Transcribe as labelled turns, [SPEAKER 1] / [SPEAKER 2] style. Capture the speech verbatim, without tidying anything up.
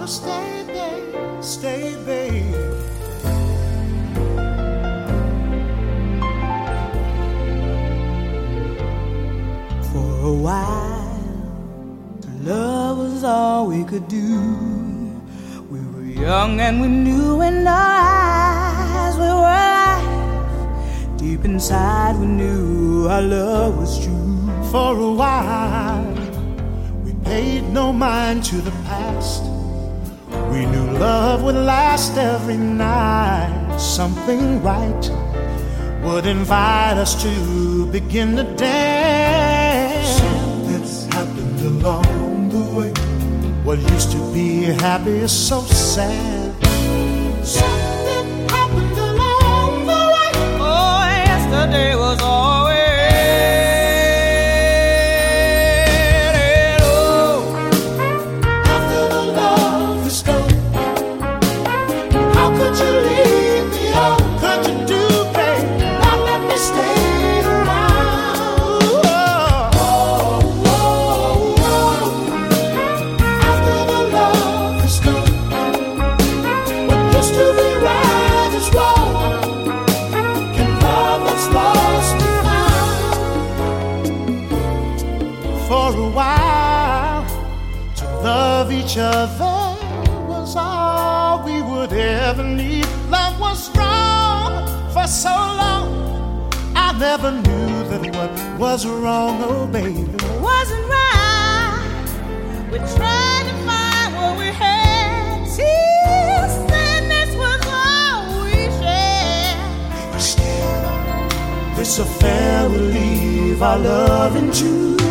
[SPEAKER 1] stay, babe, stay, babe. For a while, love was all we could do. We were young and we knew in our eyes we were alive. Deep inside we knew our love was true. For a while, we paid no mind to the past. We knew love would last every night. Something right would invite us to begin to dance. Something's happened along the way. What used to be happy is so sad. Something happened along the way. Oh, yesterday was always. Each other was all we would ever need. Love was strong for so long. I never knew that what was wrong, oh baby, wasn't right. We tried to find what we had. Tears and this was all we shared. But still, this affair will leave our love in June.